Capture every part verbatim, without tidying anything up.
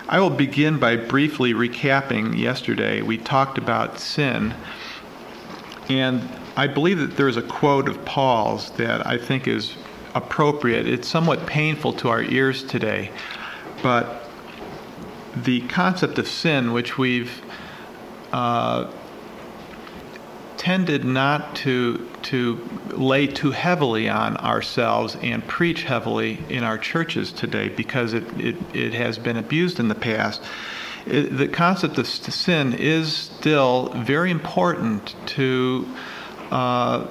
I will begin by briefly recapping yesterday. We talked about sin, and I believe that there's a quote of Paul's that I think is appropriate. It's somewhat painful to our ears today, but the concept of sin, which we've uh, tended not to to lay too heavily on ourselves and preach heavily in our churches today because it, it, it has been abused in the past. It, the concept of sin is still very important to uh,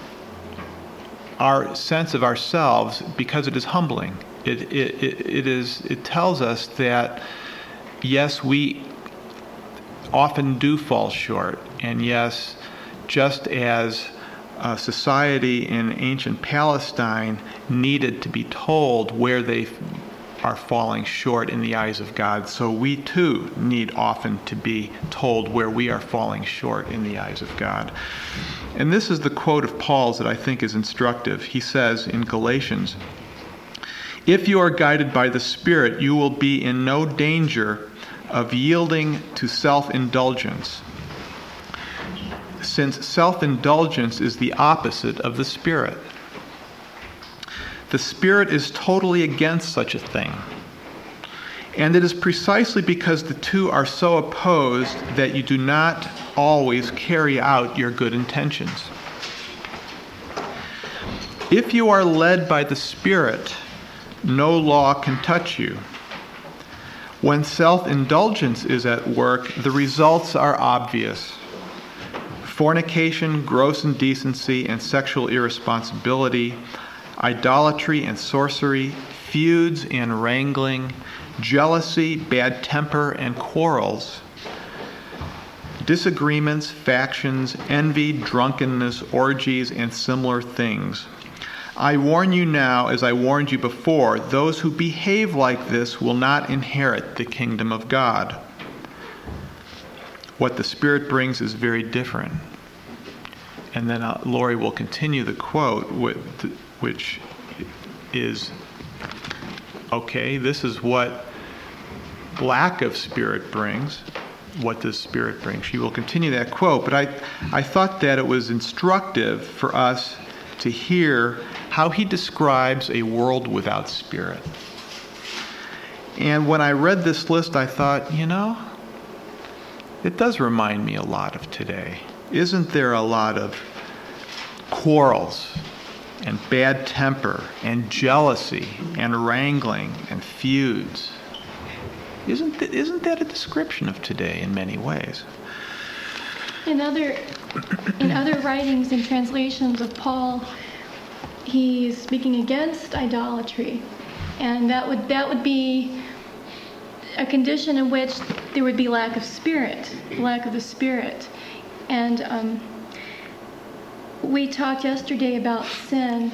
our sense of ourselves because it is humbling. It, it, it, it is. It tells us that, yes, we often do fall short, and yes, just as uh, society in ancient Palestine needed to be told where they f- are falling short in the eyes of God, so we too need often to be told where we are falling short in the eyes of God. And this is the quote of Paul's that I think is instructive. He says in Galatians, "If you are guided by the Spirit, you will be in no danger of yielding to self-indulgence, since self-indulgence is the opposite of the Spirit. The Spirit is totally against such a thing. And it is precisely because the two are so opposed that you do not always carry out your good intentions. If you are led by the Spirit, no law can touch you. When self-indulgence is at work, the results are obvious. Fornication, gross indecency, and sexual irresponsibility, idolatry and sorcery, feuds and wrangling, jealousy, bad temper, and quarrels, disagreements, factions, envy, drunkenness, orgies, and similar things. I warn you now, as I warned you before, those who behave like this will not inherit the kingdom of God. What the Spirit brings is very different." And then uh, Lori will continue the quote, which is, okay, this is what lack of Spirit brings. What does Spirit bring? She will continue that quote, but I, I thought that it was instructive for us to hear how he describes a world without Spirit. And when I read this list, I thought, you know, it does remind me a lot of today. Isn't there a lot of quarrels and bad temper and jealousy and wrangling and feuds? Isn't th- isn't that a description of today in many ways? In other in other writings and translations of Paul, he's speaking against idolatry, and that would that would be a condition in which there would be lack of spirit, lack of the Spirit. And um, we talked yesterday about sin.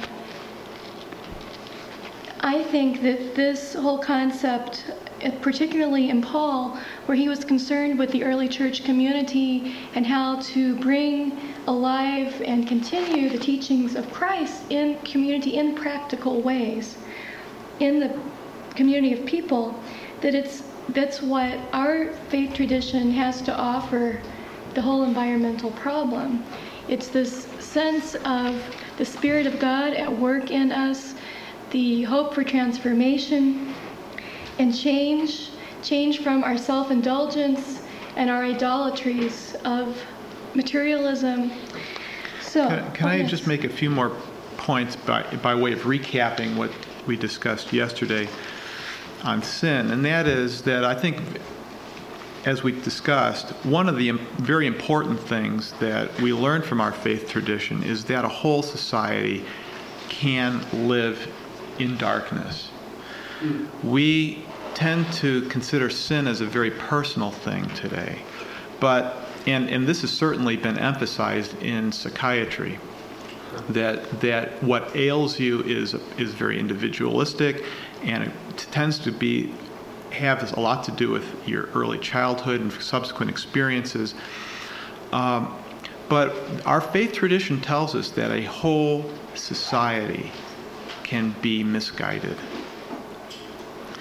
I think that this whole concept, particularly in Paul, where he was concerned with the early church community and how to bring alive and continue the teachings of Christ in community in practical ways, in the community of people, that it's that's what our faith tradition has to offer the whole environmental problem. It's this sense of the Spirit of God at work in us, the hope for transformation and change, change from our self-indulgence and our idolatries of materialism. So, Can, can I just make a few more points by, by way of recapping what we discussed yesterday on sin? And that is that I think, as we discussed, one of the very important things that we learn from our faith tradition is that a whole society can live in darkness. We tend to consider sin as a very personal thing today, but and, and this has certainly been emphasized in psychiatry, that that what ails you is is very individualistic, and it tends to be have a lot to do with your early childhood and subsequent experiences. Um, but our faith tradition tells us that a whole society can be misguided.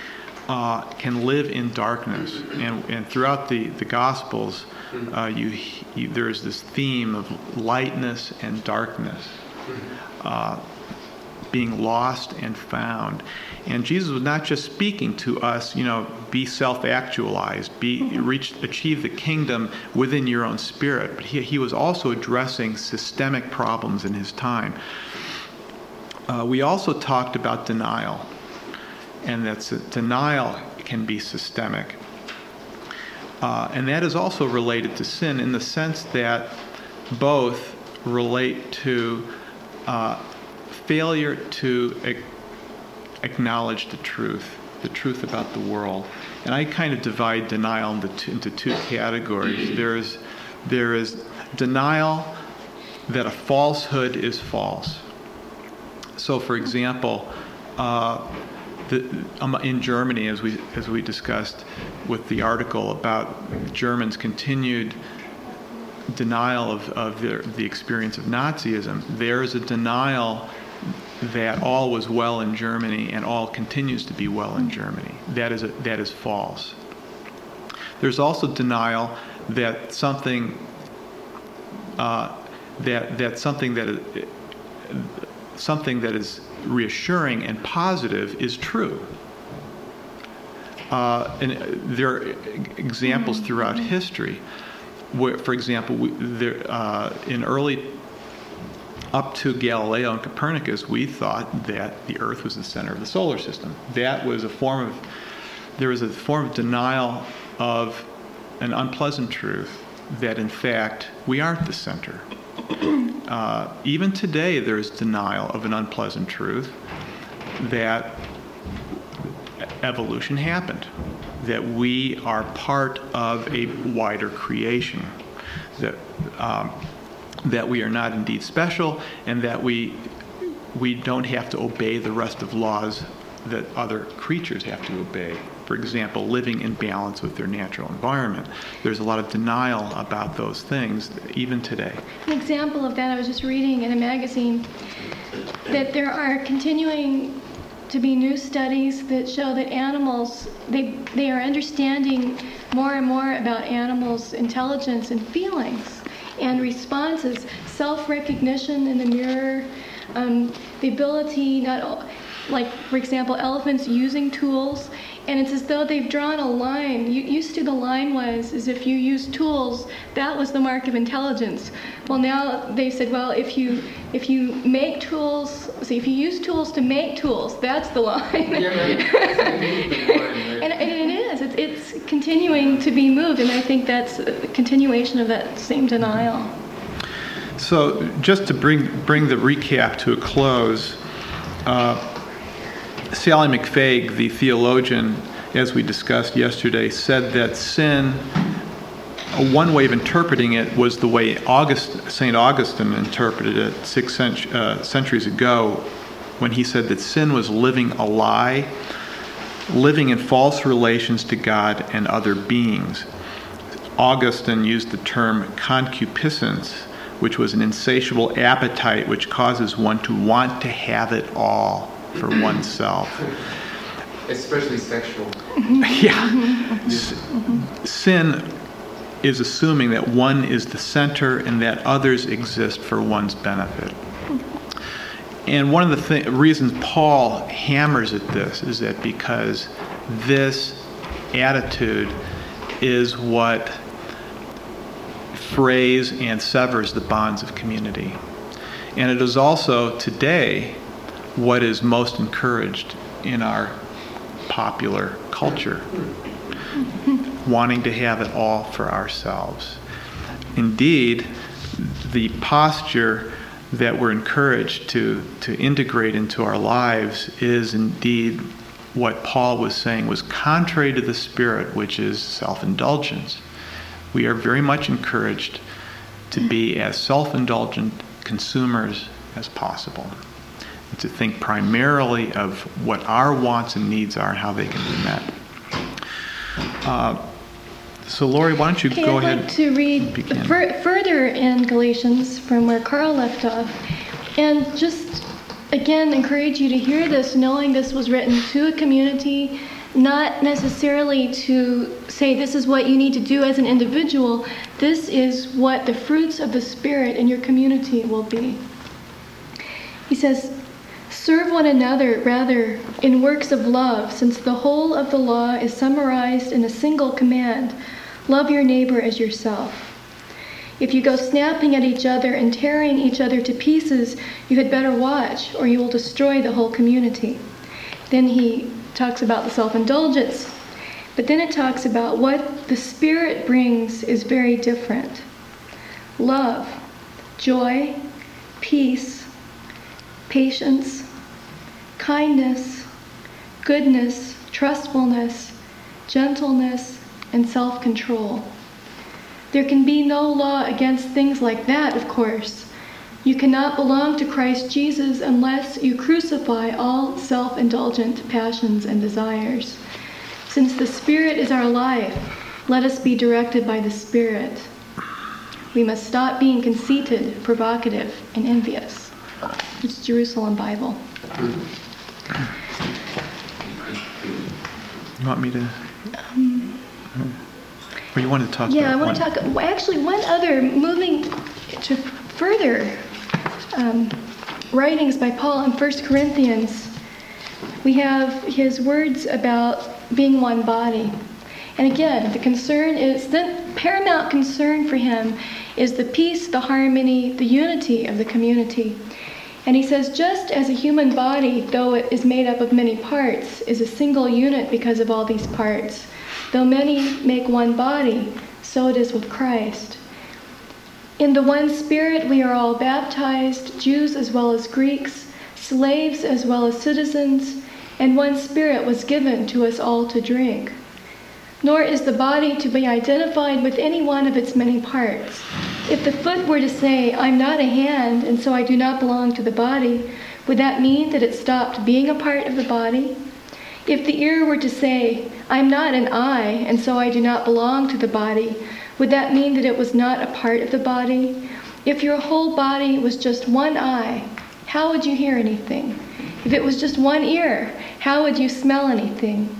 uh, can live in darkness. And, and throughout the, the Gospels, uh, you, you, there's this theme of lightness and darkness, uh, being lost and found. And Jesus was not just speaking to us, you know, be self-actualized, be reach, achieve the kingdom within your own spirit. But he, he was also addressing systemic problems in his time. Uh, we also talked about denial, and that denial can be systemic. Uh, and that is also related to sin in the sense that both relate to uh, failure to ac- acknowledge the truth, the truth about the world. And I kind of divide denial into two, into two categories. There is, there is denial that a falsehood is false. So, for example, uh, the, um, in Germany, as we as we discussed with the article about Germans' continued denial of, of their, the experience of Nazism, there is a denial that all was well in Germany and all continues to be well in Germany. That is a, that is false. There's also denial that something uh, that that something that is, something that is reassuring and positive is true. Uh, and there are examples throughout history where, for example, we, there, uh, in early, up to Galileo and Copernicus, we thought that the Earth was the center of the solar system. That was a form of, there was a form of denial of an unpleasant truth that, in fact, we aren't the center. Uh, even today, there is denial of an unpleasant truth that evolution happened, that we are part of a wider creation, that um, that we are not indeed special, and that we we don't have to obey the rest of laws that other creatures have to obey. For example, living in balance with their natural environment. There's a lot of denial about those things, even today. An example of that, I was just reading in a magazine that there are continuing to be new studies that show that animals, they, they are understanding more and more about animals' intelligence and feelings and responses, self-recognition in the mirror, um, the ability, not like, for example, elephants using tools. And it's as though they've drawn a line. You, used to the line was, is if you use tools, that was the mark of intelligence. Well, now they said, well, if you if you make tools, see, if you use tools to make tools, that's the line. Yeah, right. and, and it is. It's, it's continuing to be moved, and I think that's a continuation of that same denial. So just to bring bring the recap to a close, uh, Sally McFaig, the theologian, as we discussed yesterday, said that sin, one way of interpreting it was the way August, Saint Augustine interpreted it six cent- uh, centuries ago, when he said that sin was living a lie, living in false relations to God and other beings. Augustine used the term concupiscence, which was an insatiable appetite which causes one to want to have it all for oneself. Especially sexual. Yeah. S- sin is assuming that one is the center and that others exist for one's benefit. And one of the th- reasons Paul hammers at this is that because this attitude is what frays and severs the bonds of community. And it is also today what is most encouraged in our popular culture, wanting to have it all for ourselves. Indeed, the posture that we're encouraged to, to integrate into our lives is indeed what Paul was saying was contrary to the Spirit, which is self-indulgence. We are very much encouraged to be as self-indulgent consumers as possible, and to think primarily of what our wants and needs are and how they can be met. Uh, so, Lori, why don't you okay, go I'd ahead? I'd like to read fur- further in Galatians from where Carl left off, and just again encourage you to hear this, knowing this was written to a community not necessarily to say this is what you need to do as an individual. This is what the fruits of the Spirit in your community will be. He says, serve one another rather in works of love, since the whole of the law is summarized in a single command: love your neighbor as yourself. If you go snapping at each other and tearing each other to pieces, you had better watch, or you will destroy the whole community. Then he talks about the self-indulgence. But then it talks about what the Spirit brings is very different. Love, joy, peace, patience, kindness, goodness, trustfulness, gentleness, and self-control. There can be no law against things like that, of course. You cannot belong to Christ Jesus unless you crucify all self-indulgent passions and desires. Since the Spirit is our life, let us be directed by the Spirit. We must stop being conceited, provocative, and envious. It's Jerusalem Bible. You want me to? Um, or you want to talk yeah, about I want to one? talk, actually, one other, moving to further um, writings by Paul in First Corinthians, we have his words about being one body. And again, the concern is, the paramount concern for him is the peace, the harmony, the unity of the community. And he says, just as a human body, though it is made up of many parts, is a single unit because of all these parts, though many make one body, so it is with Christ. In the one Spirit we are all baptized, Jews as well as Greeks, slaves as well as citizens, and one Spirit was given to us all to drink. Nor is the body to be identified with any one of its many parts. If the foot were to say, I'm not a hand, and so I do not belong to the body, would that mean that it stopped being a part of the body? If the ear were to say, I'm not an eye, and so I do not belong to the body, would that mean that it was not a part of the body? If your whole body was just one eye, how would you hear anything? If it was just one ear, how would you smell anything?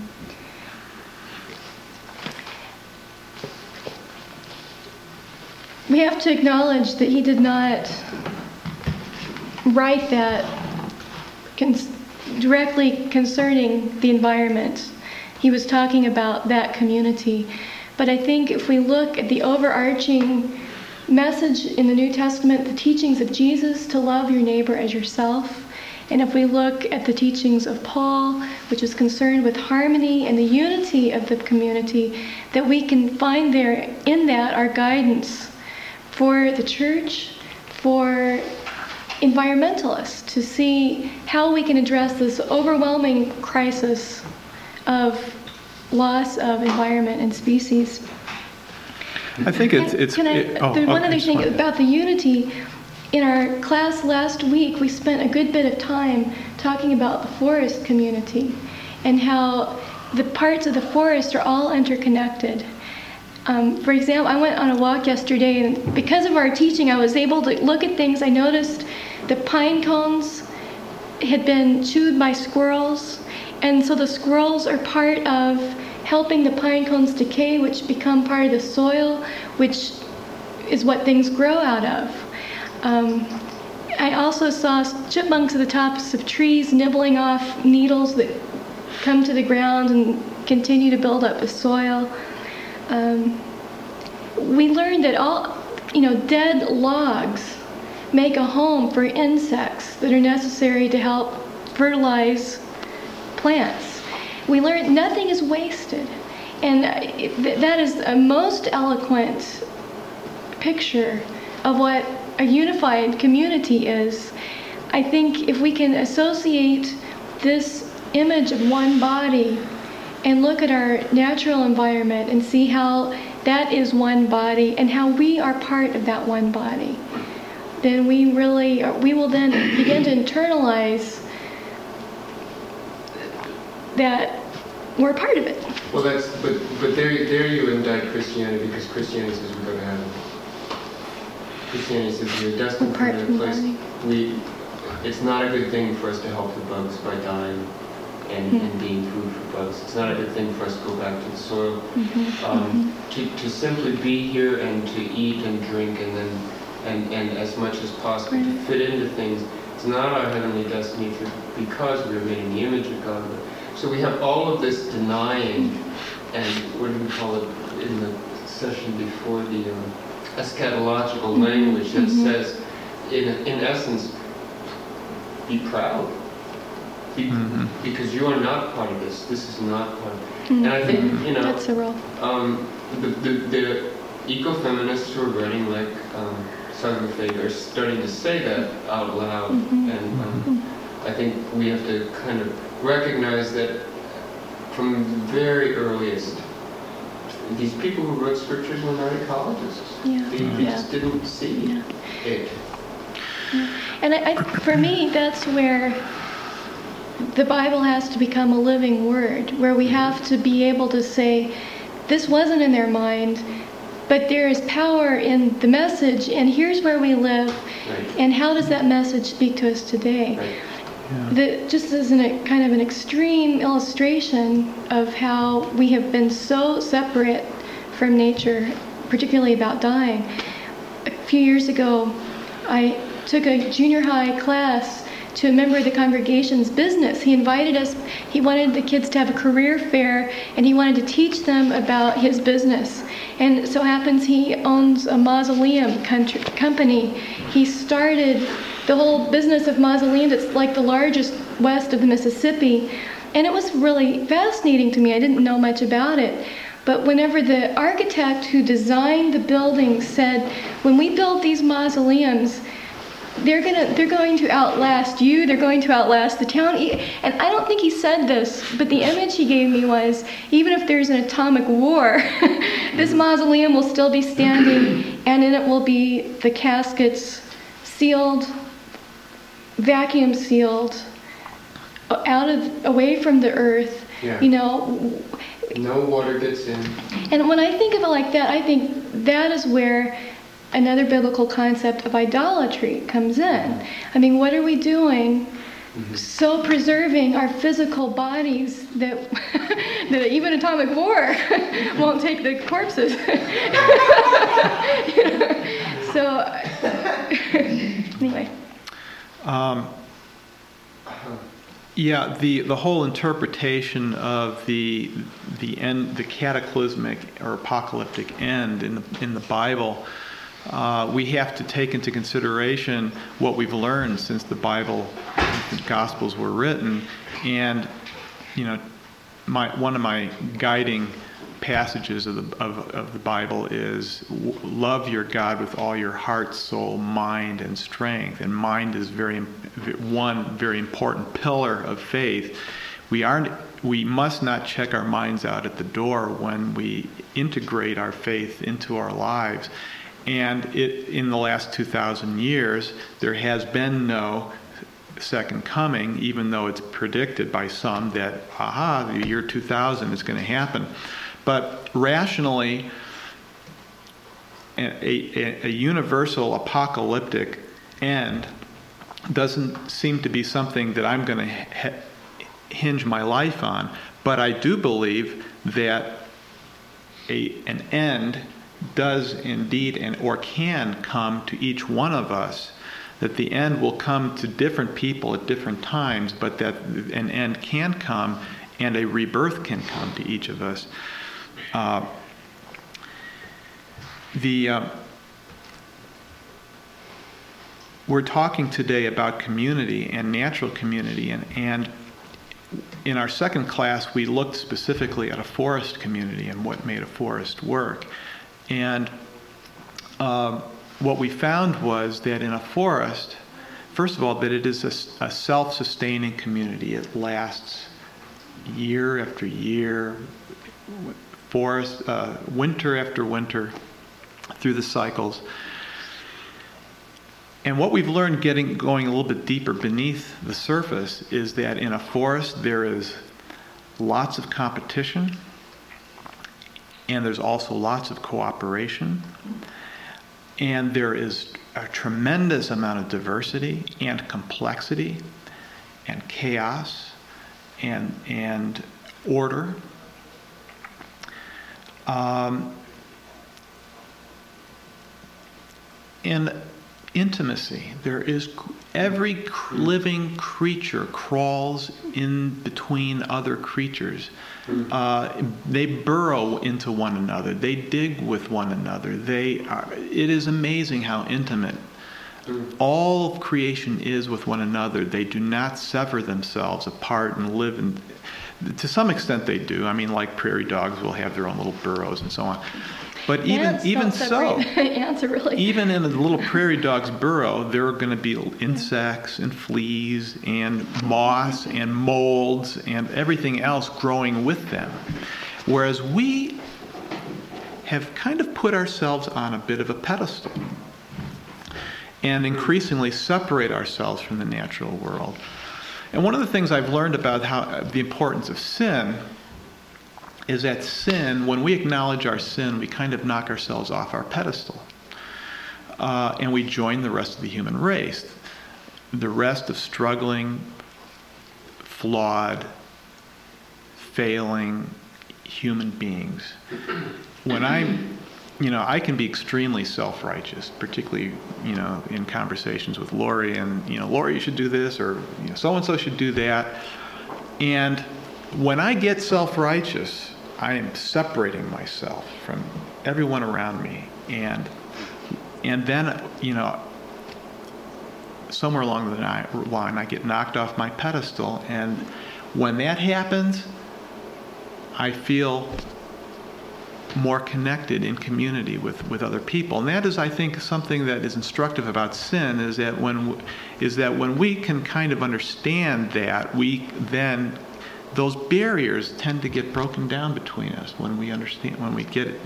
We have to acknowledge that he did not write that cons- directly concerning the environment. He was talking about that community. But I think if we look at the overarching message in the New Testament, the teachings of Jesus to love your neighbor as yourself, and if we look at the teachings of Paul, which is concerned with harmony and the unity of the community, that we can find there in that our guidance for the church, for environmentalists, to see how we can address this overwhelming crisis of loss of environment and species. I think it's... Can- it's can I, it- oh, there's one okay, other just thing one- about the unity. In our class last week, we spent a good bit of time talking about the forest community and how the parts of the forest are all interconnected. Um, for example, I went on a walk yesterday, and because of our teaching, I was able to look at things. I noticed the pine cones had been chewed by squirrels, and so the squirrels are part of helping the pine cones decay, which become part of the soil, which is what things grow out of. Um, I also saw chipmunks at the tops of trees nibbling off needles that come to the ground and continue to build up the soil. Um, we learned that all, you know, dead logs make a home for insects that are necessary to help fertilize plants. We learned nothing is wasted. And it, that is a most eloquent picture of what a unified community is. I think if we can associate this image of one body and look at our natural environment and see how that is one body and how we are part of that one body, then we really, we will then begin to internalize that we're part of it. Well, that's, but, but there, there you indict Christianity, because Christianity says we go to heaven. Christianity says we're destined for Apart another from place. body. We, it's not a good thing for us to help the bugs by dying. and, Mm-hmm. and being food for bugs. It's not a good thing for us to go back to the soil. Mm-hmm. Um, to, to simply be here and to eat and drink and then and, and as much as possible to fit into things. It's not our heavenly destiny for, because we are made in the image of God. So we have all of this denying, and what do we call it in the session before, the um, eschatological language that Mhm. says, in, in essence, be proud. Be, Mhm. Because you are not part of this. This is not part of it. Mm-hmm. And I think, you know, That's a role. um, the, the, the ecofeminists who are writing like um, Simon Fake are starting to say that out loud. Mhm. And um, I think we have to kind of recognize that from the very earliest, these people who wrote scriptures were not ecologists. Yeah. They, they Yeah. just didn't see Yeah. it. And I, I, for me, that's where the Bible has to become a living word, where we have to be able to say, this wasn't in their mind, but there is power in the message, and here's where we live, Right. and how does that message speak to us today? Right. Yeah. The, just as an, a kind of an extreme illustration of how we have been so separate from nature, particularly about dying. A few years ago, I took a junior high class to a member of the congregation's business. He invited us, he wanted the kids to have a career fair, and he wanted to teach them about his business. And it so happens he owns a mausoleum country, company. He started the whole business of mausoleums. It's like the largest west of the Mississippi. And it was really fascinating to me. I didn't know much about it. But whenever the architect who designed the building said, when we build these mausoleums, they're gonna they're going to outlast you, they're going to outlast the town. And I don't think he said this, but the image he gave me was, even if there's an atomic war, this mausoleum will still be standing, and in it will be the caskets sealed, vacuum sealed, out of away from the earth. Yeah. You know, No water gets in. and when I think of it like that, I think that is where another biblical concept of idolatry comes in. I mean, what are we doing Mm-hmm. so preserving our physical bodies that that even atomic war won't take the corpses? You know? So, anyway. Um, yeah, the, the whole interpretation of the the end, the cataclysmic or apocalyptic end in the in the Bible, uh, we have to take into consideration what we've learned since the Bible, the Gospels were written, and you know, my one of my guiding passages of the of, of the Bible is w- love your God with all your heart, soul, mind, and strength. And mind is very one very important pillar of faith. We aren't we must not check our minds out at the door when we integrate our faith into our lives. And it in the last two thousand years, there has been no second coming, even though it's predicted by some that, aha, the year two thousand is going to happen. But rationally, a, a, a universal apocalyptic end doesn't seem to be something that I'm going to ha- hinge my life on. But I do believe that a, an end does indeed and or can come to each one of us. That the end will come to different people at different times, but that an end can come and a rebirth can come to each of us. Uh, the uh, we're talking today about community and natural community, and, and in our second class we looked specifically at a forest community and what made a forest work. And uh, what we found was that in a forest, first of all, that it is a, a self-sustaining community. It lasts year after year, forest, uh, winter after winter, through the cycles. And what we've learned getting going a little bit deeper beneath the surface is that in a forest there is lots of competition, and there's also lots of cooperation, and there is a tremendous amount of diversity and complexity and chaos and and order. Um, and intimacy. There is every living creature crawls in between other creatures. Uh, they burrow into one another. They dig with one another. They are, it is amazing how intimate all of creation is with one another. They do not sever themselves apart and live in. To some extent, they do. I mean, like prairie dogs will have their own little burrows and so on. But even Ants even don't so, separate. Ants are really even in a little prairie dog's burrow, there are going to be insects and fleas and moss and molds and everything else growing with them. Whereas we have kind of put ourselves on a bit of a pedestal and increasingly separate ourselves from the natural world. And one of the things I've learned about how the importance of sin is that sin, when we acknowledge our sin, we kind of knock ourselves off our pedestal. Uh, and we join the rest of the human race. The rest of struggling, flawed, failing human beings. When I'm, you know, I can be extremely self-righteous, particularly, you know, in conversations with Lori, and, you know, Lori, you should do this, or, you know, so-and-so should do that. And when I get self-righteous, I am separating myself from everyone around me, and and then, you know, somewhere along the line, I get knocked off my pedestal, and when that happens, I feel more connected in community with, with other people. And that is, I think, something that is instructive about sin, is that when is that when we can kind of understand that, we then those barriers tend to get broken down between us when we understand, when we get it,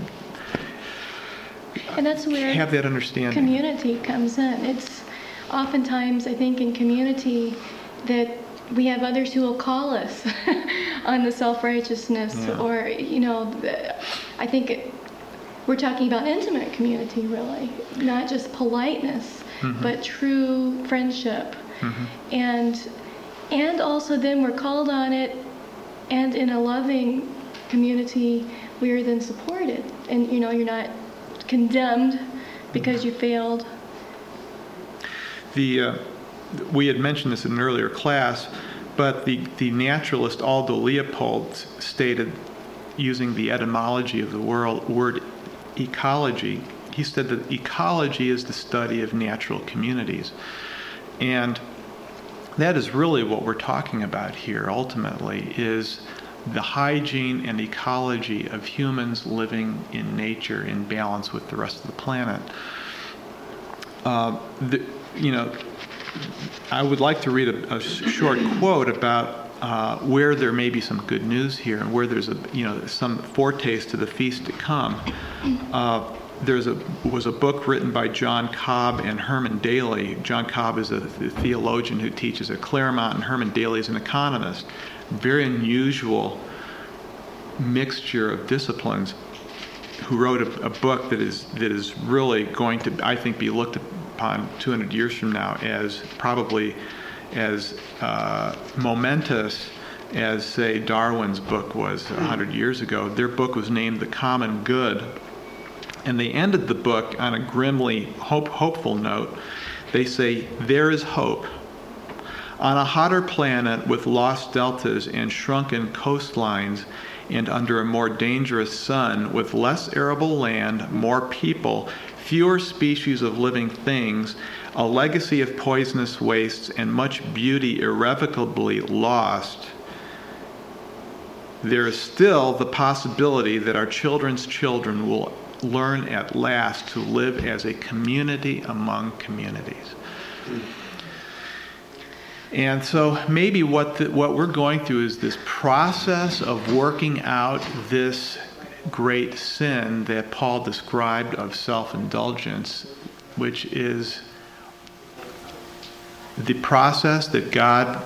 and that's where have that understanding. Community comes in. It's oftentimes, I think, in community that we have others who will call us on the self-righteousness, Yeah. or, you know, the, I think it, we're talking about intimate community, really, not just politeness, Mm-hmm. but true friendship. Mm-hmm. And and also then we're called on it, and in a loving community, we are then supported. And, you know, you're not condemned because you failed. The uh, we had mentioned this in an earlier class, but the, the naturalist Aldo Leopold stated, using the etymology of the world, word ecology, he said that ecology is the study of natural communities. And that is really what we're talking about here, ultimately, is the hygiene and ecology of humans living in nature in balance with the rest of the planet. Uh, the, you know, I would like to read a, a short quote about uh, where there may be some good news here, and where there's a, you know, some foretaste to the feast to come. Uh, There's a was a book written by John Cobb and Herman Daly. John Cobb is a theologian who teaches at Claremont, and Herman Daly is an economist. Very unusual mixture of disciplines. Who wrote a, a book that is that is really going to, I think, be looked upon two hundred years from now as probably as uh, momentous as, say, Darwin's book was one hundred years ago. Their book was named The Common Good. And they ended the book on a grimly hope, hopeful note. They say, there is hope. On a hotter planet with lost deltas and shrunken coastlines, and under a more dangerous sun, with less arable land, more people, fewer species of living things, a legacy of poisonous wastes, and much beauty irrevocably lost, there is still the possibility that our children's children will learn at last to live as a community among communities. And so maybe what the, what we're going through is this process of working out this great sin that Paul described of self-indulgence, which is the process that God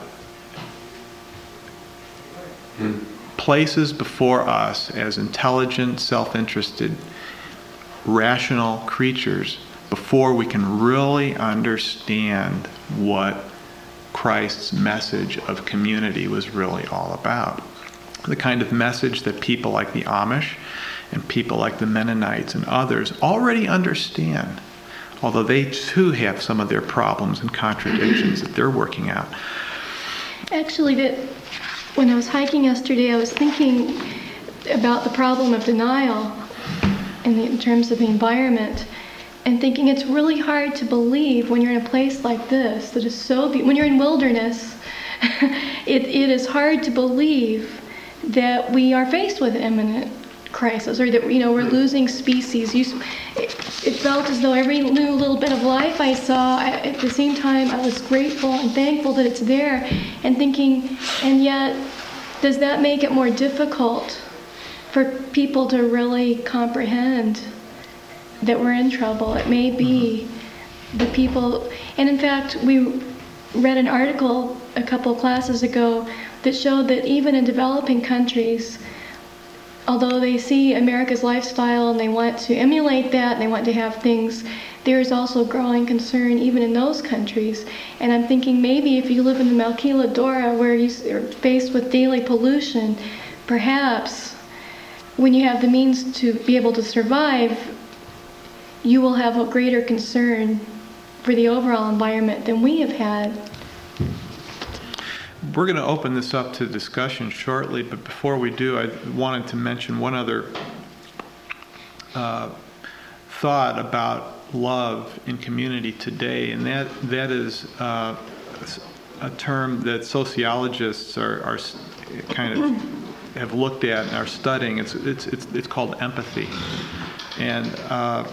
places before us as intelligent, self-interested, rational creatures before we can really understand what Christ's message of community was really all about. The kind of message that people like the Amish and people like the Mennonites and others already understand, although they too have some of their problems and contradictions that they're working out. Actually, that when I was hiking yesterday, I was thinking about the problem of denial in, the, in terms of the environment, and thinking it's really hard to believe when you're in a place like this that is so be- when you're in wilderness, it, it is hard to believe that we are faced with imminent crisis, or that, you know, we're losing species. You, it, it felt as though every new little bit of life I saw, I, at the same time I was grateful and thankful that it's there, and thinking, and yet, does that make it more difficult for people to really comprehend that we're in trouble? It may be the people, and in fact, we read an article a couple of classes ago that showed that even in developing countries, although they see America's lifestyle and they want to emulate that and they want to have things, there is also growing concern even in those countries. And I'm thinking maybe if you live in the Maquiladora where you're faced with daily pollution, perhaps when you have the means to be able to survive, you will have a greater concern for the overall environment than we have had. We're going to open this up to discussion shortly, but before we do, I wanted to mention one other uh, thought about love in community today, and that that is uh, a term that sociologists are, are kind of have looked at and are studying. It's it's it's, it's called empathy, and uh,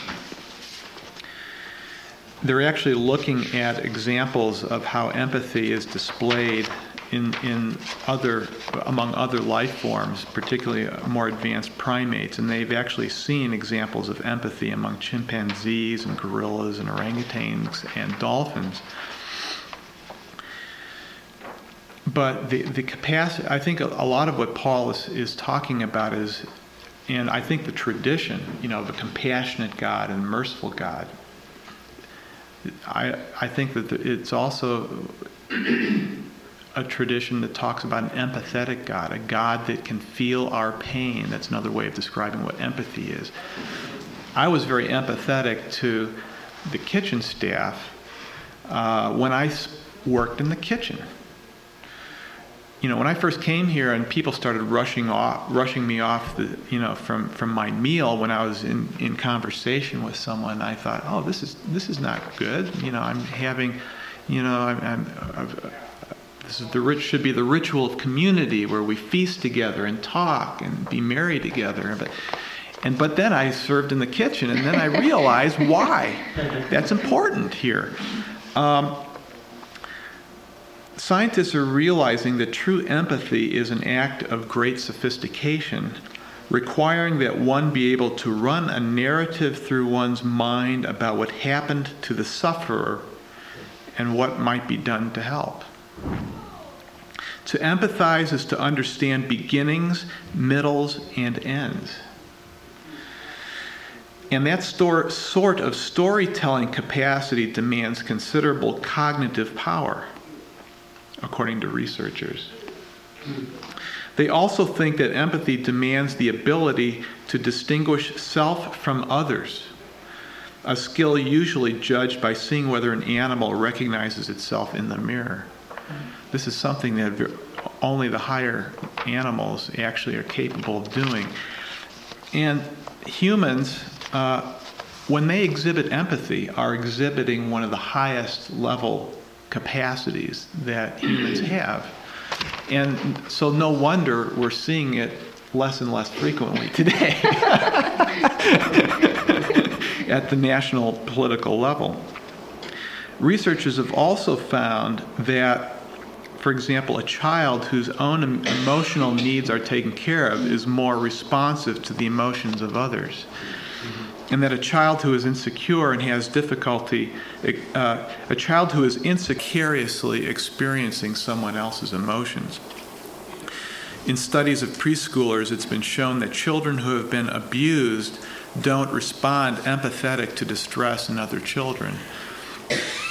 they're actually looking at examples of how empathy is displayed in in other among other life forms, particularly more advanced primates, and they've actually seen examples of empathy among chimpanzees and gorillas and orangutans and dolphins. But the the capacity, I think a, a lot of what Paul is, is talking about is, and I think the tradition, you know, of a compassionate God and merciful God, I, I think that it's also a tradition that talks about an empathetic God, a God that can feel our pain. That's another way of describing what empathy is. I was very empathetic to the kitchen staff uh, when I worked in the kitchen. You know, when I first came here and people started rushing off, rushing me off, the, you know, from, from my meal when I was in, in conversation with someone, I thought, oh, this is this is not good. You know, I'm having, you know, I'm, I'm I've, this is the rich should be the ritual of community where we feast together and talk and be merry together. But and but then I served in the kitchen, and then I realized why that's important here. Um, Scientists are realizing that true empathy is an act of great sophistication, requiring that one be able to run a narrative through one's mind about what happened to the sufferer and what might be done to help. To empathize is to understand beginnings, middles, and ends. And that stor- sort of storytelling capacity demands considerable cognitive power, according to researchers. They also think that empathy demands the ability to distinguish self from others, a skill usually judged by seeing whether an animal recognizes itself in the mirror. This is something that only the higher animals actually are capable of doing. And humans, uh, when they exhibit empathy, are exhibiting one of the highest level capacities that humans have. And so no wonder we're seeing it less and less frequently today at the national political level. Researchers have also found that, for example, a child whose own emotional needs are taken care of is more responsive to the emotions of others. And that a child who is insecure and has difficulty, uh, a child who is insicariously experiencing someone else's emotions. In studies of preschoolers, it's been shown that children who have been abused don't respond empathetic to distress in other children.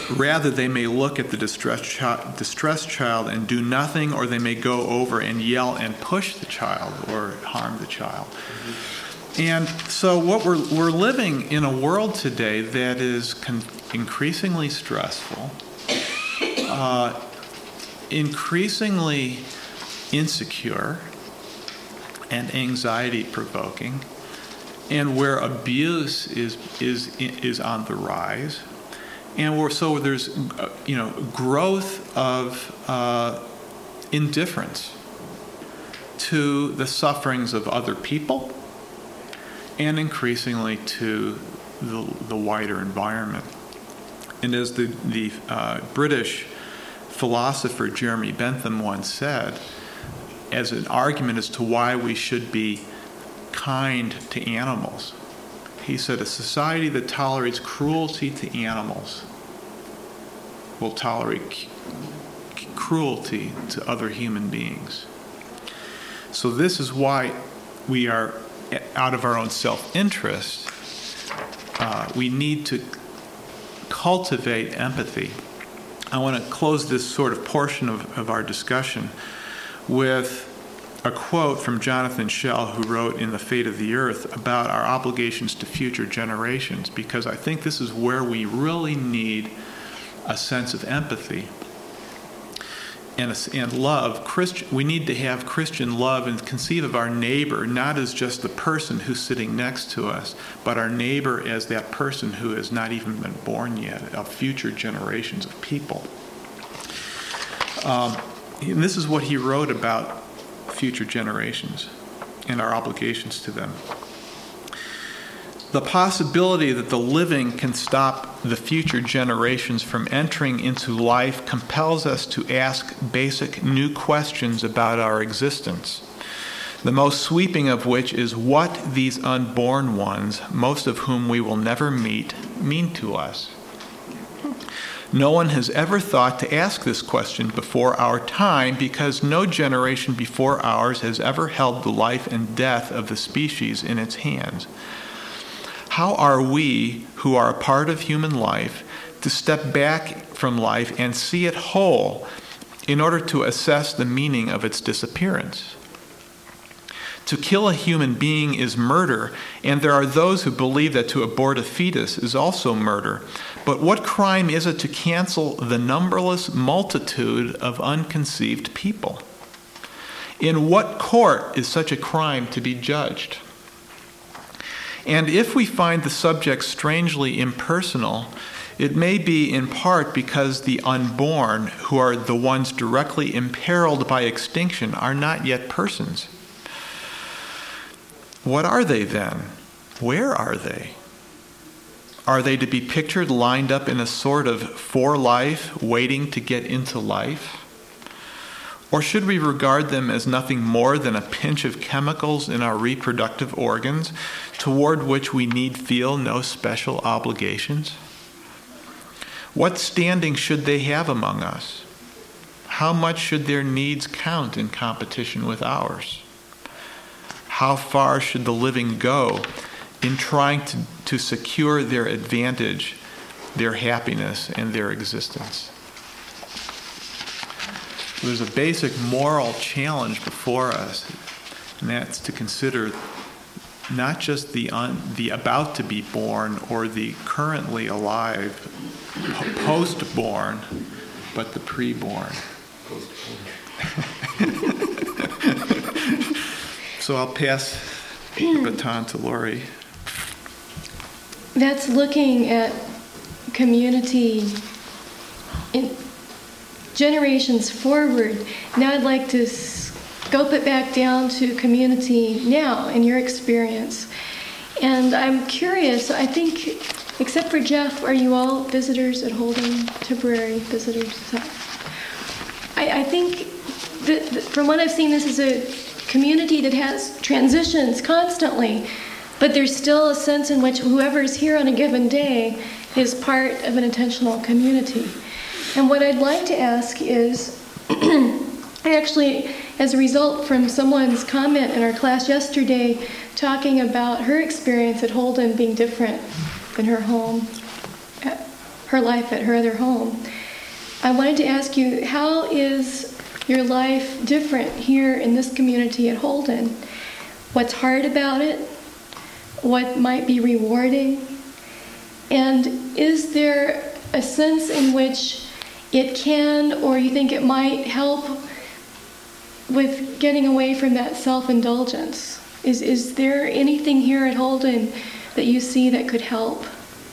Rather, they may look at the distressed, chi- distressed child and do nothing, or they may go over and yell and push the child or harm the child. And so what we're, we're living in a world today that is con- increasingly stressful, uh, increasingly insecure, and anxiety-provoking, and where abuse is is is on the rise, and where so there's uh, you know growth of uh, indifference to the sufferings of other people, and increasingly to the the wider environment. And as the the uh, British philosopher Jeremy Bentham once said, as an argument as to why we should be kind to animals, he said, a society that tolerates cruelty to animals will tolerate c- cruelty to other human beings. So this is why we are, out of our own self-interest, uh, we need to cultivate empathy. I want to close this sort of portion of, of our discussion with a quote from Jonathan Schell, who wrote in The Fate of the Earth about our obligations to future generations, because I think this is where we really need a sense of empathy and, a, and love. Christian, we need to have Christian love and conceive of our neighbor not as just the person who's sitting next to us, but our neighbor as that person who has not even been born yet, of future generations of people. Um, and this is what he wrote about future generations and our obligations to them. The possibility that the living can stop the future generations from entering into life compels us to ask basic new questions about our existence, the most sweeping of which is what these unborn ones, most of whom we will never meet, mean to us. No one has ever thought to ask this question before our time, because no generation before ours has ever held the life and death of the species in its hands. How are we, who are a part of human life, to step back from life and see it whole in order to assess the meaning of its disappearance? To kill a human being is murder, and there are those who believe that to abort a fetus is also murder. But what crime is it to cancel the numberless multitude of unconceived people? In what court is such a crime to be judged? And if we find the subject strangely impersonal, it may be in part because the unborn, who are the ones directly imperiled by extinction, are not yet persons. What are they then? Where are they? Are they to be pictured lined up in a sort of for life, waiting to get into life? Or should we regard them as nothing more than a pinch of chemicals in our reproductive organs, toward which we need feel no special obligations? What standing should they have among us? How much should their needs count in competition with ours? How far should the living go in trying to, to secure their advantage, their happiness, and their existence? There's a basic moral challenge before us, and that's to consider not just the un, the about to be born or the currently alive, post-born, but the pre-born. So I'll pass the baton to Lori. That's looking at community in generations forward. Now I'd like to scope it back down to community now in your experience. And I'm curious, I think, except for Jeff, are you all visitors at Holden, temporary visitors? I, I think that, that from what I've seen, this is a community that has transitions constantly, but there's still a sense in which whoever is here on a given day is part of an intentional community. And what I'd like to ask is, I actually, as a result from someone's comment in our class yesterday, talking about her experience at Holden being different than her home, her life at her other home. I wanted to ask you, how is your life different here in this community at Holden? What's hard about it? What might be rewarding? And is there a sense in which it can, or you think it might help with getting away from that self-indulgence? Is is there anything here at Holden that you see that could help?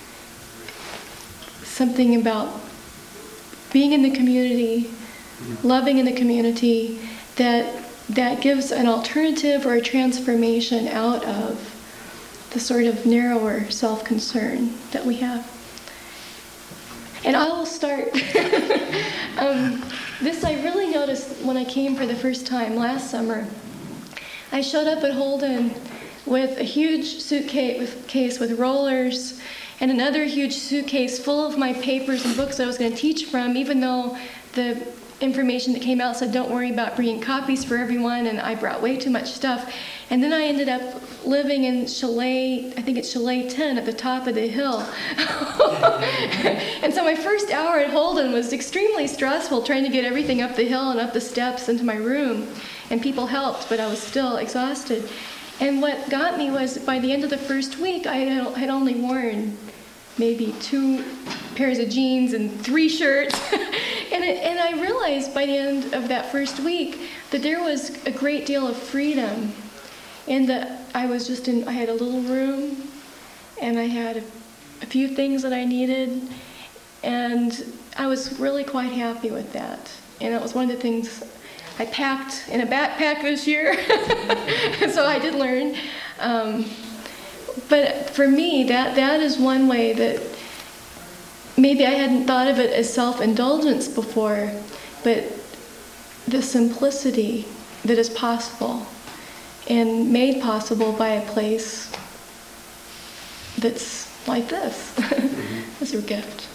Something about being in the community, loving in the community, that that gives an alternative or a transformation out of the sort of narrower self-concern that we have. And I will start. um, this I really noticed when I came for the first time last summer. I showed up at Holden with a huge suitcase with, case with rollers and another huge suitcase full of my papers and books that I was going to teach from, even though the information that came out said don't worry about bringing copies for everyone, and I brought way too much stuff. And then I ended up living in Chalet, I think it's Chalet ten at the top of the hill. And so my first hour at Holden was extremely stressful, trying to get everything up the hill and up the steps into my room. And people helped, but I was still exhausted. And what got me was by the end of the first week, I had only worn maybe two pairs of jeans and three shirts. and, it, and I realized by the end of that first week that there was a great deal of freedom, and that I was just in, I had a little room, and I had a, a few things that I needed, and I was really quite happy with that. And it was one of the things I packed in a backpack this year, so I did learn. Um, but for me, that that is one way that maybe I hadn't thought of it as self-indulgence before, but the simplicity that is possible and made possible by a place that's like this. As your gift.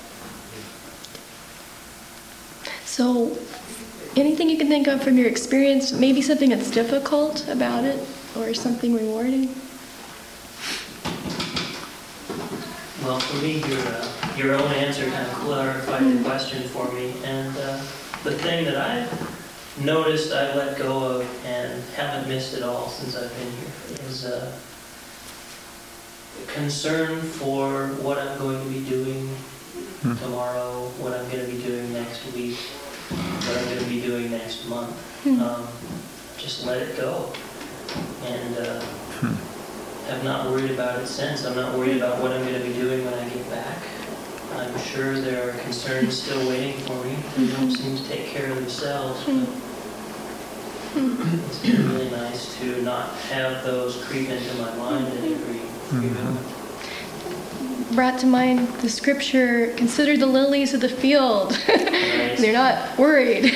So anything you can think of from your experience, maybe something that's difficult about it or something rewarding? Well, for me, your, uh, your own answer kind of clarified the question for me. And uh, the thing that I've noticed I let go of and haven't missed at all since I've been here is uh, concern for what I'm going to be doing Hmm. tomorrow, what I'm going to be doing next week, what I'm going to be doing next month. Hmm. Um, just let it go. And uh, Hmm. have not worried about it since. I'm not worried about what I'm going to be doing when I get back. I'm sure there are concerns still waiting for me. They don't seem to take care of themselves. But it's been really nice to not have those creep into my mind at every, every moment. Brought to mind the scripture, consider the lilies of the field. Right. They're not worried.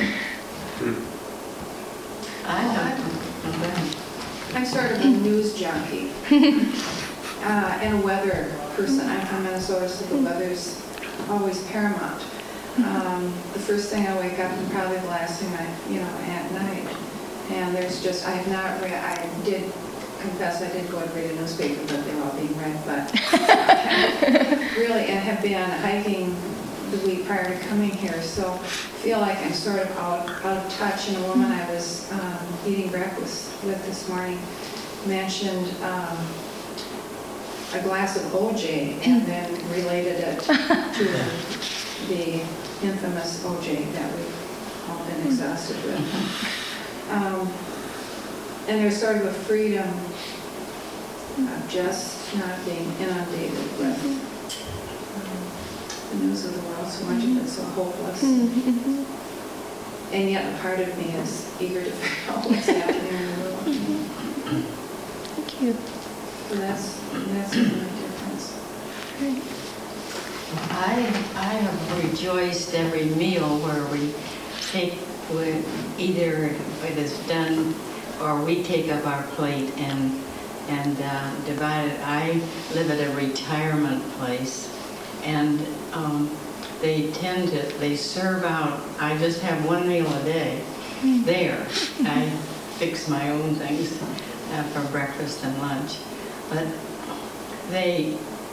I'm, I'm sort of a news junkie uh, and a weather person. I'm from Minnesota, so the weather's always paramount. Um, the first thing I wake up and probably the last thing I, you know, at night. And there's just, I have not read, I did confess I did go and read a newspaper, but they were all being read, but really, and have been hiking the week prior to coming here, so I feel like I'm sort of out, out of touch. And a woman I was um, eating breakfast with this morning mentioned um, a glass of O J and then related it to the infamous O J that we've all been exhausted with. Um, and there's sort of a freedom of just not being inundated with um, the news of the world. So much of it's so hopeless. Mm-hmm. And yet a part of me is eager to figure out what's happening in the world. Thank you. So that's, that's the difference. Great. I, I have rejoiced every meal where we take, we- either it is done or we take up our plate and and uh, divide it. I live at a retirement place, and um, they tend to, they serve out, I just have one meal a day there. I fix my own things uh, for breakfast and lunch. But they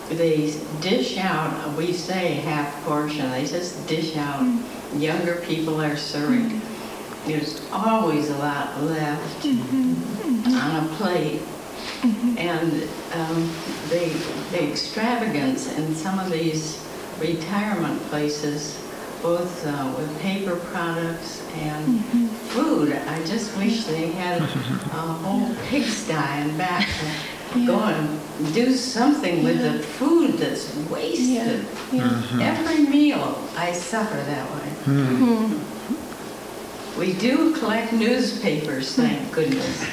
they dish out, we say half portion, they just dish out. Younger people are serving. There's always a lot left on a plate. And um, the, the extravagance in some of these retirement places, both uh, with paper products and Mm-hmm. food, I just wish they had a whole pigsty in back to Yeah. go and do something with the food that's wasted. Yeah. Every meal I suffer that way. Hmm. We do collect newspapers, thank goodness.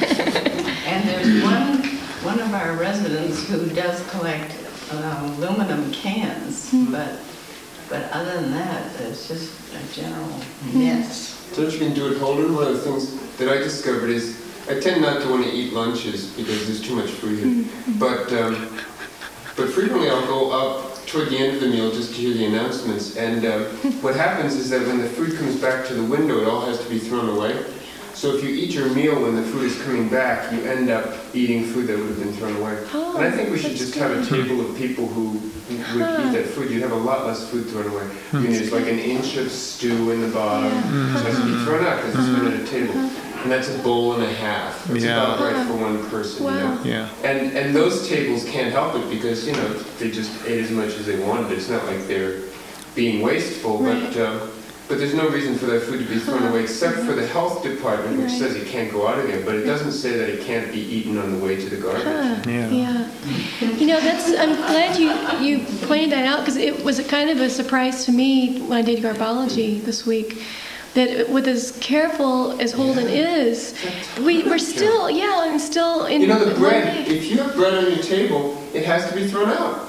And there's one, one of our residents who does collect uh, aluminum cans, but, but other than that, it's just a general mess. So what you can do at Holden, one of the things that I discovered is, I tend not to want to eat lunches because there's too much food here. But, um, but frequently I'll go up toward the end of the meal just to hear the announcements. And um, what happens is that when the food comes back to the window, it all has to be thrown away. So if you eat your meal when the food is coming back, you end up eating food that would have been thrown away. Oh, and I think we should that's just have a good. table of people who would Huh. eat that food. You'd have a lot less food thrown away. I mean, there's like an inch of stew in the bottom. Yeah. So it has to be thrown out because it's thrown at a table. And that's a bowl and a half. It's Yeah. about right for one person, you Wow. know? Yeah. And and those tables can't help it because, you know, they just ate as much as they wanted. It's not like they're being wasteful, but um, but there's no reason for that food to be thrown away except for the health department, which Right. says it can't go out again, but it doesn't say that it can't be eaten on the way to the garbage. Huh. Yeah. Yeah. You know, that's, I'm glad you, you pointed that out because it was a kind of a surprise to me when I did garbology this week. That with as careful as Holden is, we, we're still, yeah, I'm still in. You know, the one bread, day. if you have bread on your table, it has to be thrown out.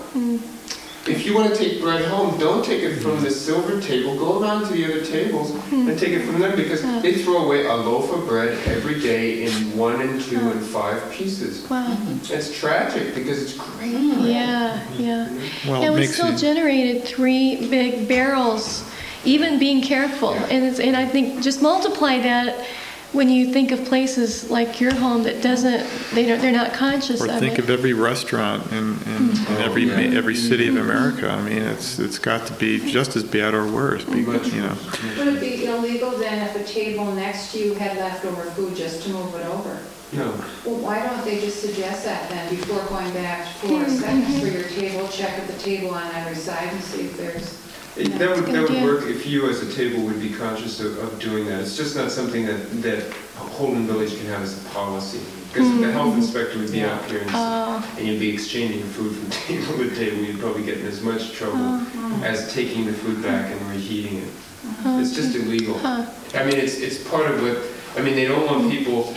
If you want to take bread home, don't take it from the silver table. Go around to the other tables and take it from them because they throw away a loaf of bread every day in one and two and five pieces. Wow. It's tragic because it's great bread. Yeah, yeah. Well, Yeah, it we makes still you, generated three big barrels, even being careful. And it's, and I think just multiply that when you think of places like your home that doesn't, they don't, they're not conscious or of think it. of every restaurant in, in, in every Oh, yeah. every city of America. I mean, it's it's got to be just as bad or worse. be- You know. Would it be illegal then if a table next to you had leftover food just to move it over? No. Well, why don't they just suggest that then before going back for seconds for your table, check at the table on every side and see if there's... It- That would, Good that would idea. work if you as a table would be conscious of, of doing that. It's just not something that, that Holden Village can have as a policy. Because the health inspector would be out here and, s- Oh, and you'd be exchanging food from table to table. You'd probably get in as much trouble as taking the food back and reheating it. It's just illegal. huh. I mean, it's it's part of what, I mean, they don't want people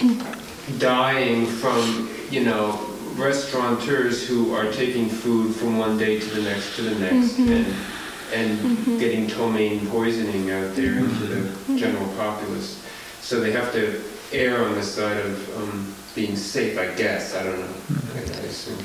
dying from, you know, restaurateurs who are taking food from one day to the next to the next and and getting ptomaine poisoning out there into the general populace. So they have to err on the side of um, being safe, I guess. I don't know. I, I assume.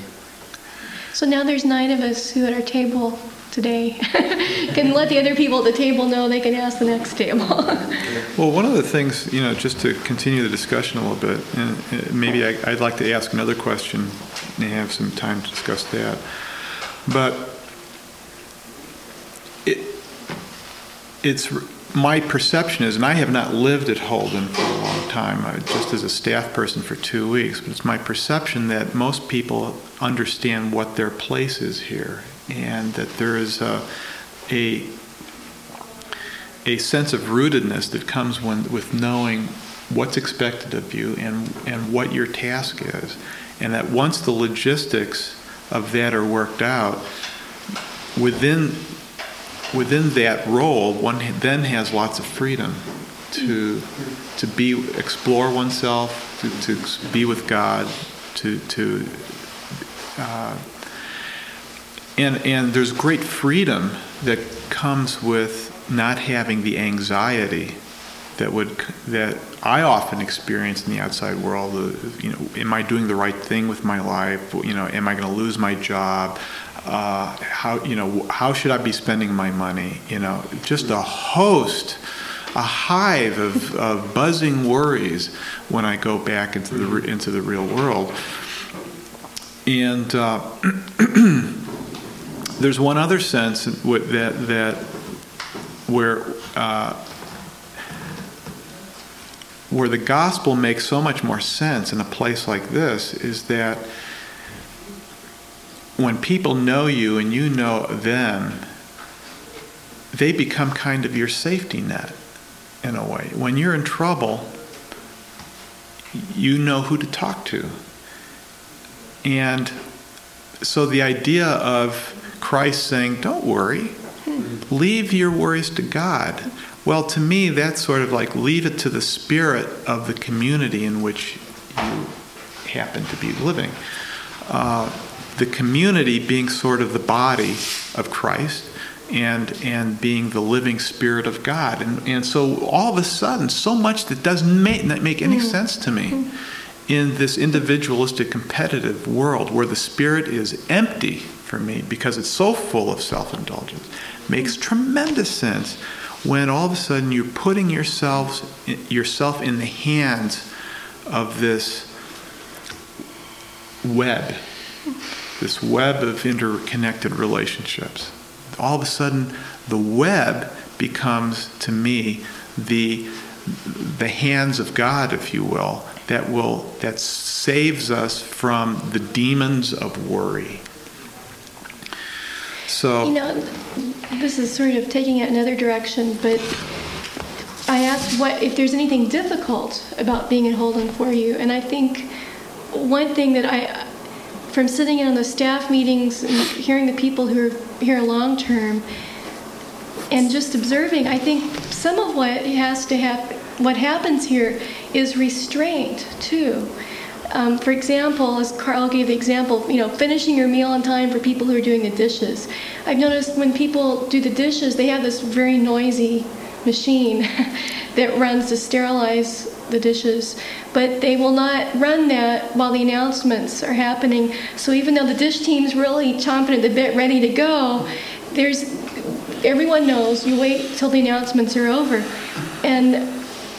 So now there's nine of us who at our table today can let the other people at the table know they can ask the next table. Well, one of the things, you know, just to continue the discussion a little bit, and uh, maybe I, I'd like to ask another question and have some time to discuss that. But it, it's my perception is, and I have not lived at Holden for a long time, uh, just as a staff person for two weeks, but it's my perception that most people understand what their place is here, and that there is a, a a sense of rootedness that comes when, with knowing what's expected of you and, and what your task is. And that once the logistics of that are worked out, within, within that role, one then has lots of freedom to, to be, explore oneself, to, to be with God, to, to uh, and, and there's great freedom that comes with not having the anxiety that would that I often experience in the outside world. Uh, you know, am I doing the right thing with my life? You know, am I going to lose my job? Uh, how you know how should I be spending my money? You know, just a host, a hive of, of buzzing worries when I go back into the into the real world. And uh, there's one other sense with that that where uh, where the gospel makes so much more sense in a place like this is that when people know you and you know them, they become kind of your safety net in a way. When you're in trouble, you know who to talk to. And so the idea of Christ saying, don't worry, leave your worries to God. Well, to me, that's sort of like leave it to the spirit of the community in which you happen to be living. Uh, the community being sort of the body of Christ and and being the living spirit of God. And, and so all of a sudden, so much that doesn't make, not make any sense to me in this individualistic, competitive world where the spirit is empty for me because it's so full of self-indulgence, makes tremendous sense when all of a sudden you're putting yourselves, yourself in the hands of this web, this web of interconnected relationships. All of a sudden, the web becomes, to me, the the hands of God, if you will, that will that saves us from the demons of worry. So, You know, this is sort of taking it another direction, but I asked what if there's anything difficult about being in Holden for you, and I think one thing that I, from sitting in on the staff meetings and hearing the people who are here long term, and just observing, I think some of what has to happen, what happens here, is restraint too. Um, for example, as Carl gave the example, you know, finishing your meal on time for people who are doing the dishes. I've noticed when people do the dishes, they have this very noisy machine that runs to sterilize the dishes, but they will not run that while the announcements are happening. So even though the dish team's really chomping at the bit, ready to go, there's everyone knows you wait till the announcements are over, and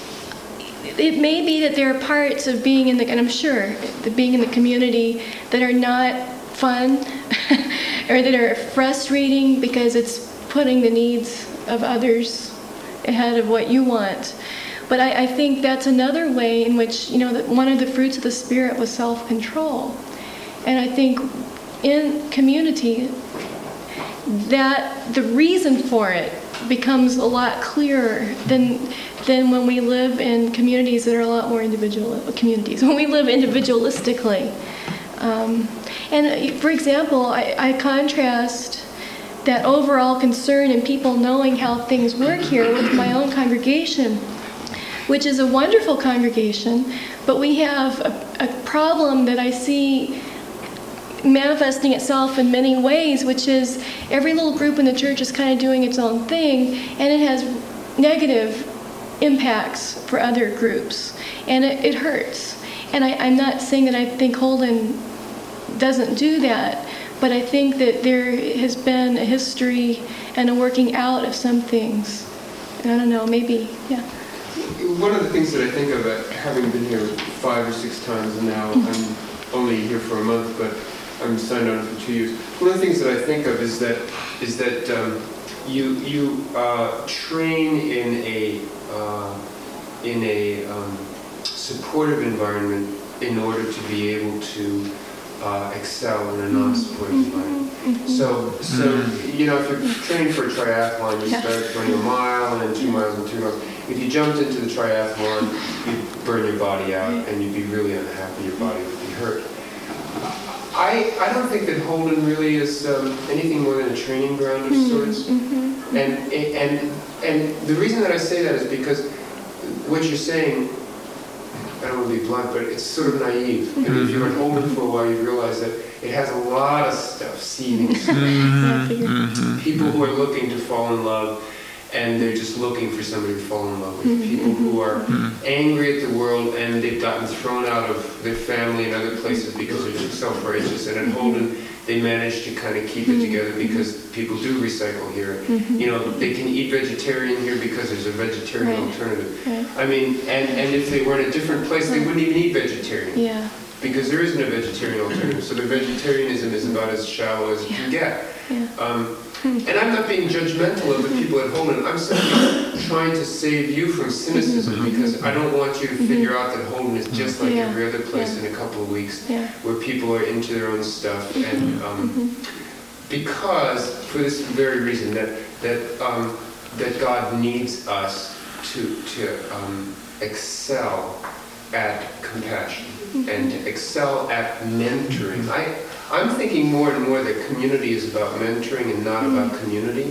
it may be that there are parts of being in the, and I'm sure, that being in the community that are not fun or that are frustrating because it's putting the needs of others ahead of what you want. But I, I think that's another way in which, you know, that one of the fruits of the Spirit was self-control. And I think in community, that the reason for it becomes a lot clearer than than when we live in communities that are a lot more individual communities, when we live individualistically. Um, and for example, I, I contrast that overall concern in people knowing how things work here with my own congregation, which is a wonderful congregation, but we have a, a problem that I see manifesting itself in many ways, which is every little group in the church is kind of doing its own thing, and it has negative impacts for other groups, and it, it hurts. And I, I'm not saying that I think Holden doesn't do that, but I think that there has been a history and a working out of some things. And I don't know, maybe, yeah. One of the things that I think of, uh, having been here five or six times now, I'm only here for a month, but I'm signed on for two years. One of the things that I think of is that is that um, you you uh, train in a uh, in a um, supportive environment in order to be able to uh, excel in a non-supportive environment. So so you know, if you're training for a triathlon, you start running a mile and then two miles and two miles. If you jumped into the triathlon, you'd burn your body out and you'd be really unhappy. Your body would be hurt. I, I don't think that Holden really is um, anything more than a training ground of mm-hmm. sorts. Mm-hmm. And, and, and the reason that I say that is because what you're saying, I don't want to be blunt, but it's sort of naive. Mm-hmm. I mean, if you're in Holden for a while, you realize that it has a lot of stuff seething. Mm-hmm. People who are looking to fall in love, and they're just looking for somebody to fall in love with. Mm-hmm. People who are mm-hmm. angry at the world and they've gotten thrown out of their family and other places because they're just self-righteous. And at Holden, they manage to kind of keep it together because people do recycle here. Mm-hmm. You know, they can eat vegetarian here because there's a vegetarian right. alternative. Right. I mean, and, and if they were in a different place, they wouldn't even eat vegetarian. Yeah. because there isn't a vegetarian alternative. So the vegetarianism is about as shallow as you can get. Yeah. Um, and I'm not being judgmental of the people at Holden. I'm simply trying to save you from cynicism, because I don't want you to figure out that Holden is just like Yeah. every other place Yeah. in a couple of weeks, Yeah. where people are into their own stuff. And um, because, for this very reason, that that um, that God needs us to to um, excel at compassion and to excel at mentoring. I I'm thinking more and more that community is about mentoring and not about community.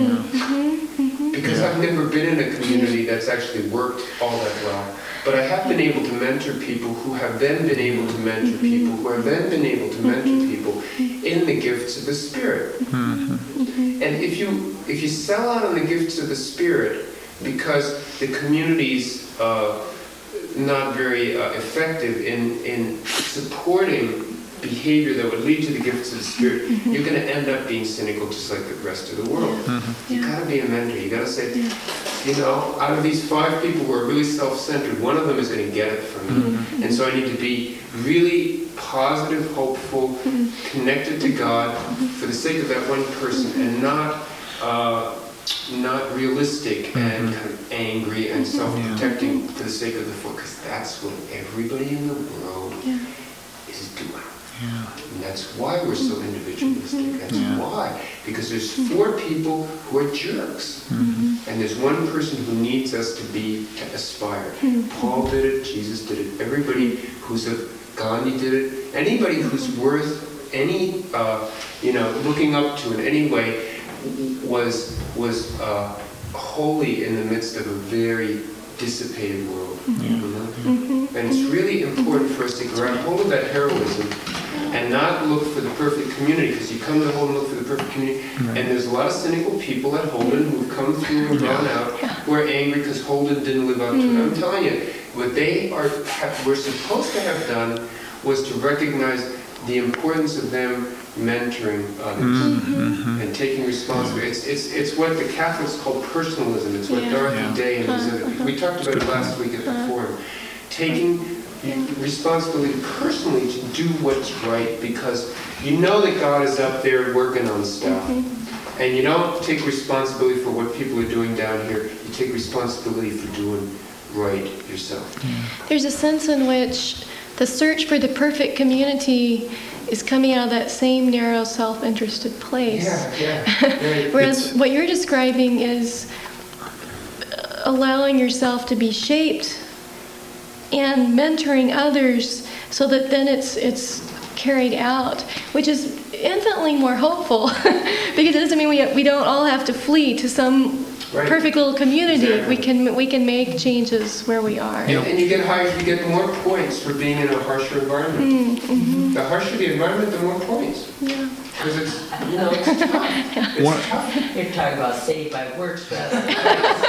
Because I've never been in a community that's actually worked all that well. But I have been able to mentor people who have then been able to mentor people who have then been able to mentor people in the gifts of the Spirit. And if you if you sell out on the gifts of the Spirit because the community's uh, not very uh, effective in, in supporting behavior that would lead to the gifts of the Spirit, you're going to end up being cynical just like the rest of the world. You got to be a mentor. You got to say, you know, out of these five people who are really self-centered, one of them is going to get it from me. And so I need to be really positive, hopeful, connected to God for the sake of that one person, and not uh, not realistic and kind of angry and self-protecting for the sake of the four, because that's what everybody in the world is doing. Yeah. And that's why we're so individualistic. That's Yeah. why. Because there's four people who are jerks. Mhm. And there's one person who needs us to be, to aspire. Paul did it, Jesus did it, everybody who's a, Gandhi did it, anybody who's worth any, uh, you know, looking up to in any way was, was uh, holy in the midst of a very dissipated world. You know? And it's really important for us to grab hold of that heroism and not look for the perfect community, because you come to Holden and look for the perfect community, Right. and there's a lot of cynical people at Holden who've come through and gone out who are angry because Holden didn't live up to it. I'm telling you, what they are have, were supposed to have done was to recognize the importance of them mentoring others Mhm. and taking responsibility. It's, it's, it's what the Catholics call personalism. It's what Yeah. Dorothy Yeah. Day and Elizabeth, we talked about it last week at the forum. Taking responsibility personally to do what's right, because you know that God is up there working on stuff. And you don't take responsibility for what people are doing down here. You take responsibility for doing right yourself. There's a sense in which the search for the perfect community is coming out of that same narrow, self-interested place. Yeah, yeah. Right. Whereas It's- what you're describing is allowing yourself to be shaped and mentoring others so that then it's it's carried out, which is infinitely more hopeful because it doesn't mean we we don't all have to flee to some Right. perfect little community. Exactly. We can we can make changes where we are. And, and you get higher, you get more points for being in a harsher environment. Mm-hmm. The harsher the environment, the more points. Yeah. Because it's, you know, it's tough. It's One- tough. You're talking about saved by works rather than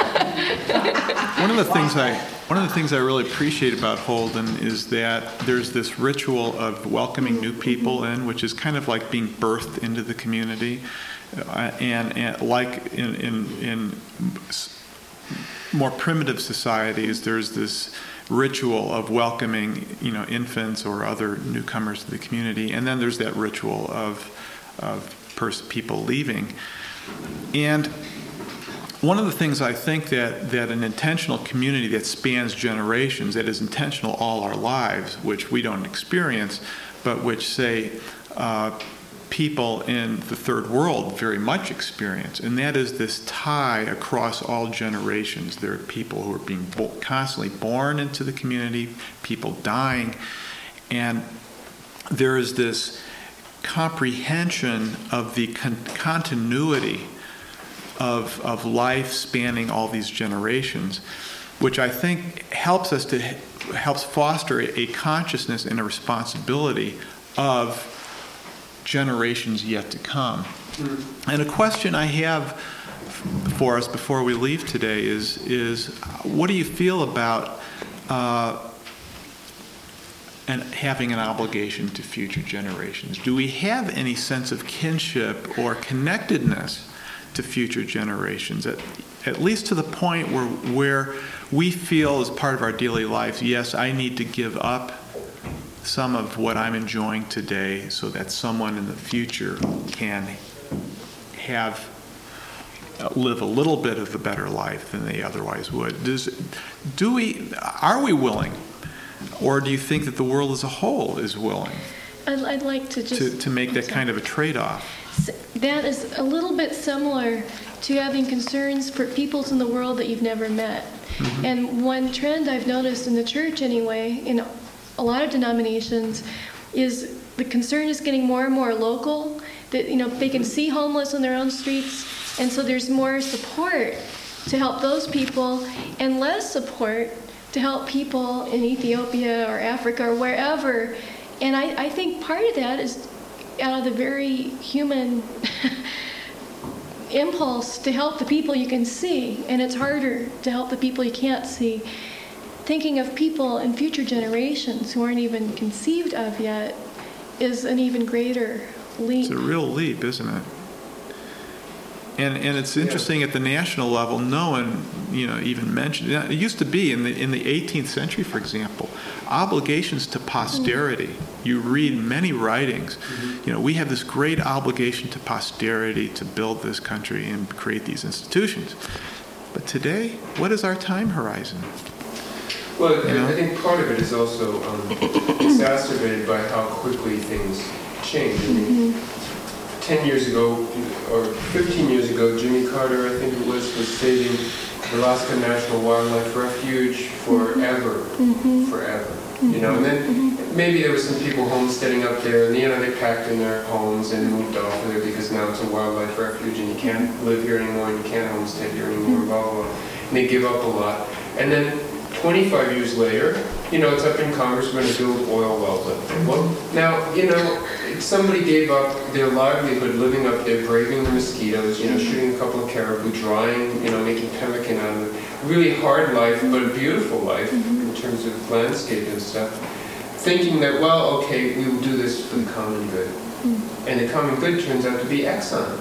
One of the things I one of the things I really appreciate about Holden is that there's this ritual of welcoming new people in, which is kind of like being birthed into the community, uh, and, and like in in, in s- more primitive societies, there's this ritual of welcoming, you know, infants or other newcomers to the community, and then there's that ritual of of pers- people leaving, and one of the things I think that, that an intentional community that spans generations, that is intentional all our lives, which we don't experience, but which, say, uh, people in the third world very much experience, and that is this tie across all generations. There are people who are being bo- constantly born into the community, people dying, and there is this comprehension of the con- continuity Of, of life spanning all these generations, which I think helps us to helps foster a, a consciousness and a responsibility of generations yet to come. Mm. And a question I have for us before we leave today is is what do you feel about uh, and having an obligation to future generations? Do we have any sense of kinship or connectedness to future generations, at, at least to the point where where we feel as part of our daily lives, yes, I need to give up some of what I'm enjoying today so that someone in the future can have, uh, live a little bit of a better life than they otherwise would. Does, do we, are we willing? Or do you think that the world as a whole is willing I'd, I'd like to just... to, to make that kind of a trade-off? That is a little bit similar to having concerns for peoples in the world that you've never met. Mm-hmm. And one trend I've noticed in the church anyway, in a lot of denominations, is the concern is getting more and more local, that, you know, they can see homeless on their own streets, and so there's more support to help those people and less support to help people in Ethiopia or Africa or wherever. And I, I think part of that is out of the very human impulse to help the people you can see, and it's harder to help the people you can't see. Thinking of people in future generations who aren't even conceived of yet is an even greater leap. It's a real leap, isn't it? And and it's interesting at the national level, no one, you know, even mentioned it. It used to be in the in the eighteenth century, for example, obligations to posterity. Mm-hmm. You read many writings. Mm-hmm. You know, we have this great obligation to posterity to build this country and create these institutions. But today, what is our time horizon? Well, You know? I think part of it is also um, exacerbated by how quickly things change. I mean, Mm-hmm. ten years ago, or fifteen years ago, Jimmy Carter, I think it was, was saving the Alaska National Wildlife Refuge forever, Mm-hmm. forever. You know, and then maybe there were some people homesteading up there, and you know, they packed in their homes and moved off of there because now it's a wildlife refuge and you can't live here anymore, and you can't homestead here anymore, blah, blah, blah. And they give up a lot. And then twenty-five years later, you know, it's up in Congress, we're going to build oil wells up there. Well, now, you know, if somebody gave up their livelihood living up there, braving the mosquitoes, you know, shooting a couple of caribou, drying, you know, making pemmican out of it. Really hard life, but a beautiful life in terms of landscape and stuff. Thinking that, well, okay, we will do this for the common good. And the common good turns out to be Exxon.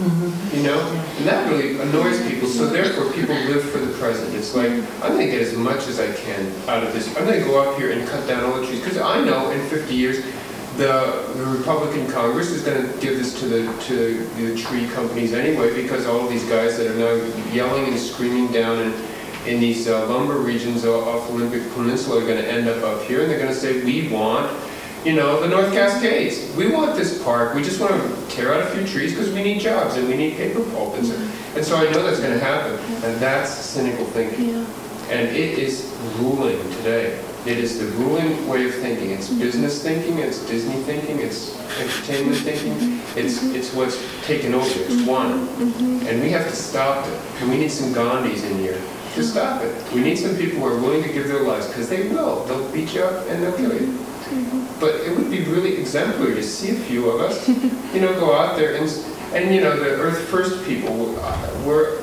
You know? And that really annoys people. So therefore, people live for the present. It's like, I'm going to get as much as I can out of this. I'm going to go up here and cut down all the trees. Because I know in fifty years, the, the Republican Congress is going to give this to the to the tree companies anyway, because all of these guys that are now yelling and screaming down in, in these uh, lumber regions off Olympic Peninsula are going to end up up here, and they're going to say, we want, you know, the North Cascades. We want this park. We just want to tear out a few trees because we need jobs and we need paper pulp. And so, and so I know that's going to happen. And that's cynical thinking. Yeah. And it is ruling today. It is the ruling way of thinking. It's business thinking, it's Disney thinking, it's entertainment thinking. It's it's what's taken over. It's won. And we have to stop it. And we need some Gandhis in here to stop it. We need some people who are willing to give their lives, because they will. They'll beat you up and they'll kill you. But it would be really exemplary to see a few of us, you know, go out there and, and you know, the Earth First people were,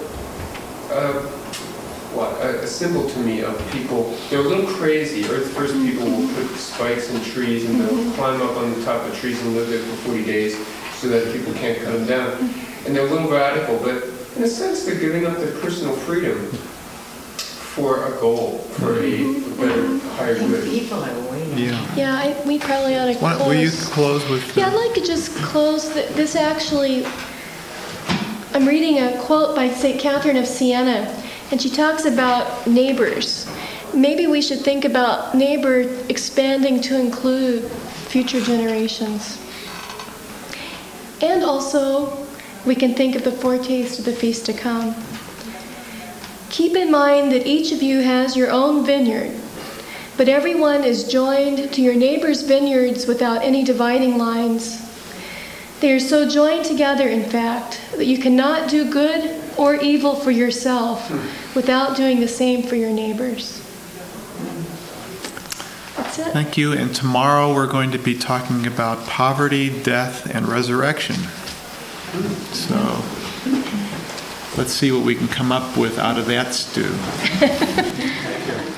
uh, what, a, a symbol to me of people. They're a little crazy. Earth First people will put spikes in trees and they'll climb up on the top of trees and live there for forty days so that people can't cut them down. And they're a little radical, but in a sense they're giving up their personal freedom for a goal, for a better, higher good. People are waiting. Yeah. Yeah, I, we probably ought to Why close. don't, will you close with? Yeah, uh, I'd like to just close. th- This actually, I'm reading a quote by Saint Catherine of Siena, and she talks about neighbors. Maybe we should think about neighbor expanding to include future generations. And also, we can think of the foretaste of the feast to come. Keep in mind that each of you has your own vineyard, but everyone is joined to your neighbor's vineyards without any dividing lines. They are so joined together, in fact, that you cannot do good or evil for yourself without doing the same for your neighbors. That's it. Thank you. And tomorrow we're going to be talking about poverty, death, and resurrection. So let's see what we can come up with out of that stew.